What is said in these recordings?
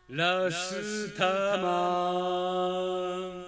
ラスタマン。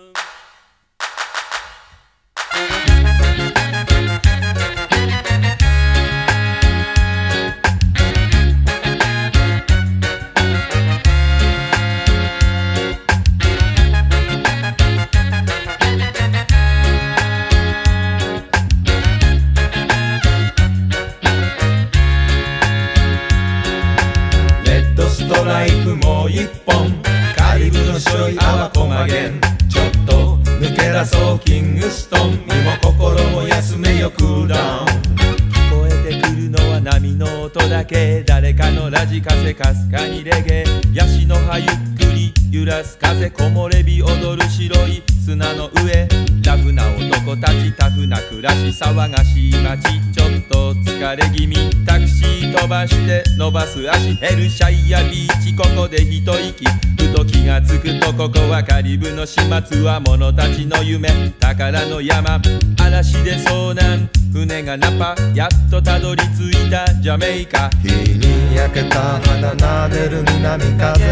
ストライプもう一本、カリブの白い泡こまげん。ちょっと抜け出そうキングストン、身も心も休めよクールダウン。 聞こえてくるのは波の音だけ、誰かのラジカセかすかにレゲエ、ヤシの葉ゆっくり揺らす風、木漏れ日踊る白い砂の上、ラフな男たちタフな暮らし、騒がしい街ちょっと疲れ気味、タクシー飛ばして伸ばす足、ヘルシャイアビーチここで一息、ふと気がつくとここはカリブの始末は者たちの夢、宝の山嵐で遭難、船がナパやっとたどり着いたジャメイカ、 日に焼けた肌なでる南風、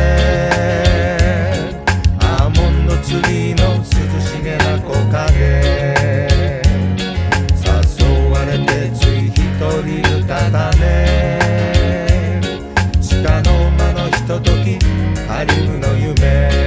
アーモンドツリーの涼しげな木陰、誘われてつい一人歌だね、つかの間のひとときカリブの夢、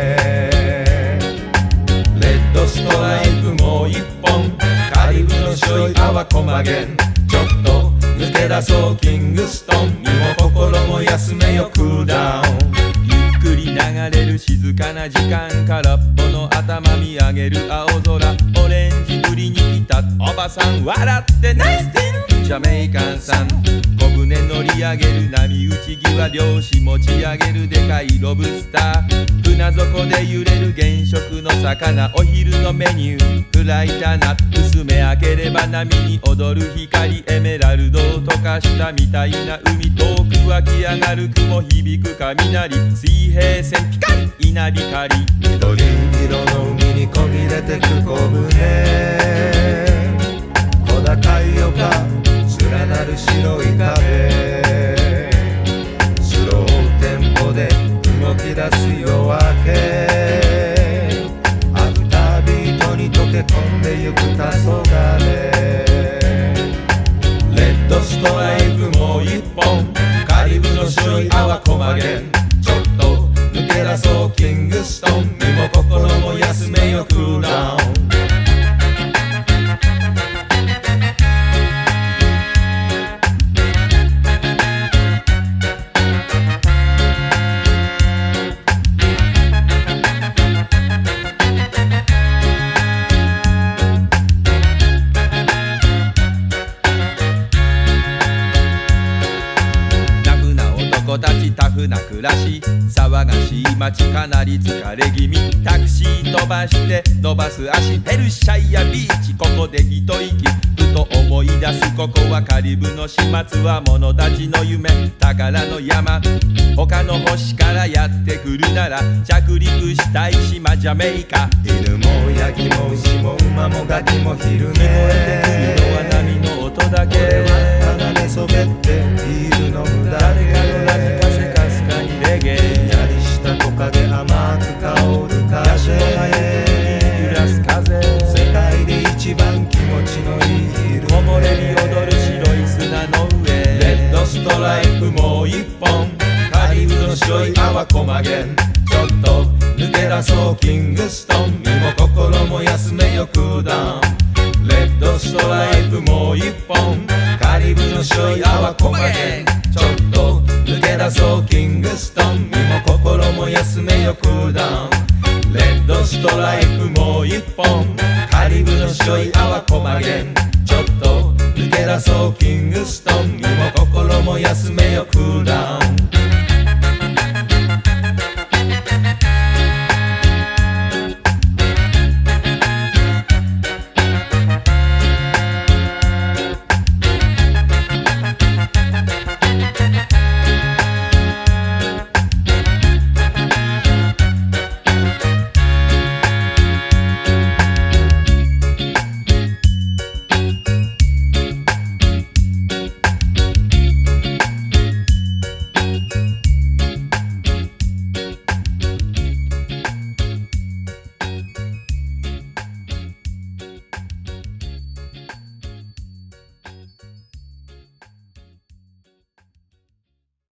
レッドストライプもう一本、カリブの白い泡こまげん。ちょっと抜け出そうキングストン、身も心も休めよクールダウン。 ゆっくり流れる静かな時間、空っぽの頭見上げる青空、オレンジ売りに来たおばさん笑ってナイスティン、ジャメイカンさん小舟乗り上げる波打ち際、漁師持ち上げるでかいロブスター、船底で揺れる原色の魚、お昼のメニューフライタナ、薄め開ければ波に踊る光、エメラルドを溶かしたみたいな海、遠く湧き上がる雲響く雷、水平線ピカリ稲光、 緑色の海にこぎれてく小舟、小高い丘連なる白い壁、スローテンポで動き出す夜明け、アフタービートに溶け込んでゆく黄昏、レッドストライプもう一本、カリブの白い泡こまげん。ちょっと抜け出そうキングストン、身も心も休めよクールダウン。 男たちタフな暮らし、騒がしい街かなり疲れ気味、タクシー飛ばして伸ばす足、ヘルシャイアビーチここで一息、ふと思い出すここはカリブの始末は者たちの夢、宝の山、他の星からやってくるなら着陸したい島ジャメイカ、 犬もヤギも牛も馬もガキも昼寝、 聞こえてくるのは波の音だけ、 俺はただ寝そべってビール飲むだけ、 誰かのラジカセかすかにレゲエ、 ひんやりした木陰甘く香るヤシの葉ゆっ風、 くり揺らす風、 世界で一番気持ちのいい昼木漏れ日踊る白い砂の上、 レッドストライプもう一本、カリブの白い泡こまげん。ちょっと抜け出そうキングストン、身も心も休めよクールダウン。レッドストライプもう一本、カリブの白い泡こまげん。ちょっと抜け出そうキングストン、身も心も休めよクールダウン。レッドストライプもう一本、カリブの白い泡こまげん。ちょっと抜け出そうキングストン、身も心